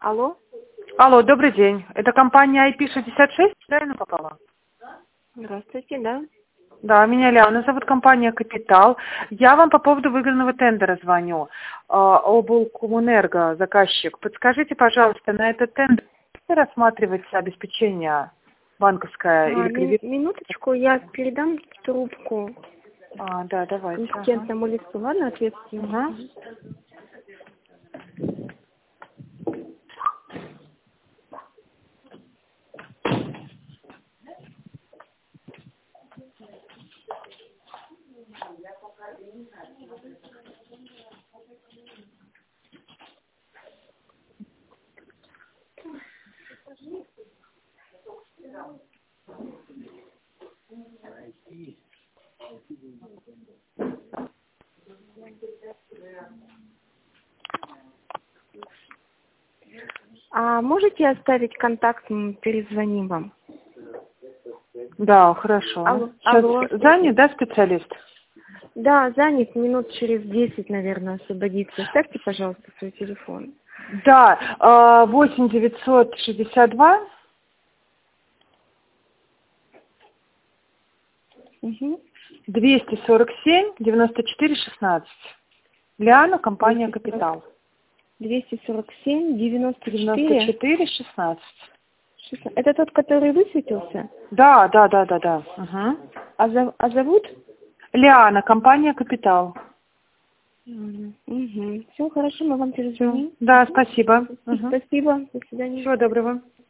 Алло. Алло, добрый день. Это компания IP66, правильно попала? Здравствуйте, да. Да, меня Ляна зовут, компания «Капитал». Я вам по поводу выигранного тендера звоню. Облкомэнерго, заказчик. Подскажите, пожалуйста, на этот тендер рассматривается обеспечение банковское или кредитное? Минуточку, я передам трубку Да, давайте. компетентному лицу, ладно, ответственному. А можете оставить контакт, мы перезвоним вам? Да, хорошо. Алло. Сейчас Алло. занят, да, специалист? Да, занят, минут через 10, наверное, освободится. Оставьте, пожалуйста, свой телефон. Да, 8 962 247 94 16. Ляна, компания «Капитал». 247 94 94 16. Это тот, который высветился? Да. Угу. А зовут? Ляна, компания «Капитал». Угу. Все, хорошо, мы вам перезвоним. Да, спасибо. Спасибо, до свидания. Всего доброго.